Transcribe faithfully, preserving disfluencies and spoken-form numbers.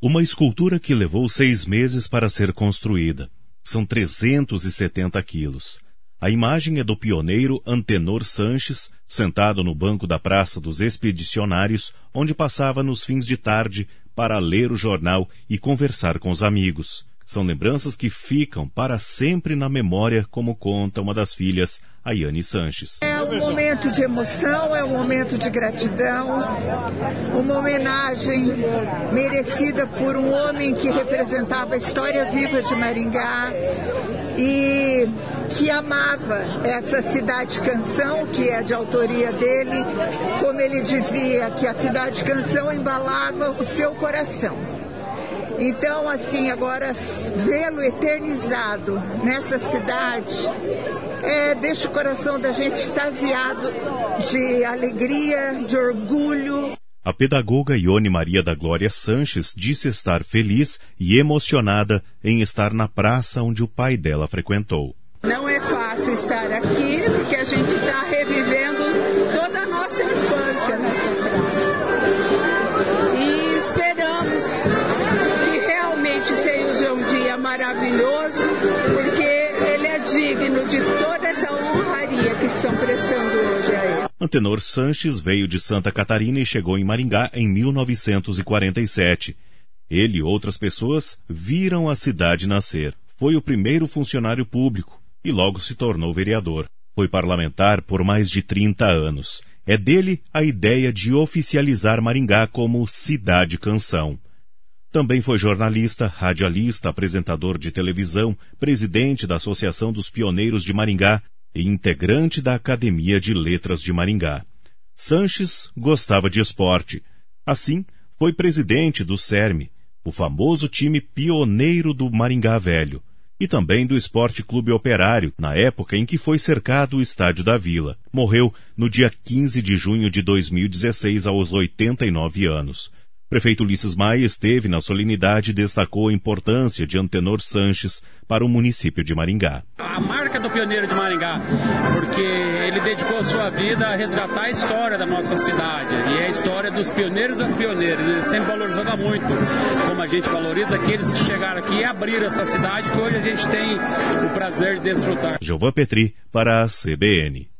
Uma escultura que levou seis meses para ser construída. São trezentos e setenta quilos. A imagem é do pioneiro Antenor Sanches, sentado no banco da Praça dos Expedicionários, onde passava nos fins de tarde para ler o jornal e conversar com os amigos. São lembranças que ficam para sempre na memória, como conta uma das filhas, Ayane Sanches. É um momento de emoção, é um momento de gratidão, uma homenagem merecida por um homem que representava a história viva de Maringá e que amava essa cidade canção, que é de autoria dele, como ele dizia, que a cidade canção embalava o seu coração. Então, assim, agora vê-lo eternizado nessa cidade é, deixa o coração da gente extasiado de alegria, de orgulho. A pedagoga Ione Maria da Glória Sanches disse estar feliz e emocionada em estar na praça onde o pai dela frequentou. Não é fácil estar aqui, porque a gente está revivendo toda a nossa infância nessa praça. E esperamos que realmente seja um dia maravilhoso, porque ele é digno de toda essa honraria que estão prestando hoje a ele. Antenor Sanches veio de Santa Catarina e chegou em Maringá em mil novecentos e quarenta e sete. Ele e outras pessoas viram a cidade nascer. Foi o primeiro funcionário público e logo se tornou vereador. Foi parlamentar por mais de trinta anos. É dele a ideia de oficializar Maringá como cidade canção. Também foi jornalista, radialista, apresentador de televisão, presidente da Associação dos Pioneiros de Maringá e integrante da Academia de Letras de Maringá. Sanches gostava de esporte. Assim, foi presidente do SERM, o famoso time pioneiro do Maringá Velho, e também do Esporte Clube Operário, na época em que foi cercado o Estádio da Vila. Morreu no dia quinze de junho de dois mil e dezesseis, aos oitenta e nove anos. Prefeito Ulisses Maia esteve na solenidade e destacou a importância de Antenor Sanches para o município de Maringá. A marca do pioneiro de Maringá, porque ele dedicou sua vida a resgatar a história da nossa cidade, e a história dos pioneiros e das pioneiras. Ele sempre valorizava muito, como a gente valoriza aqueles que chegaram aqui e abriram essa cidade, que hoje a gente tem o prazer de desfrutar. Gilvan Petri para a C B N.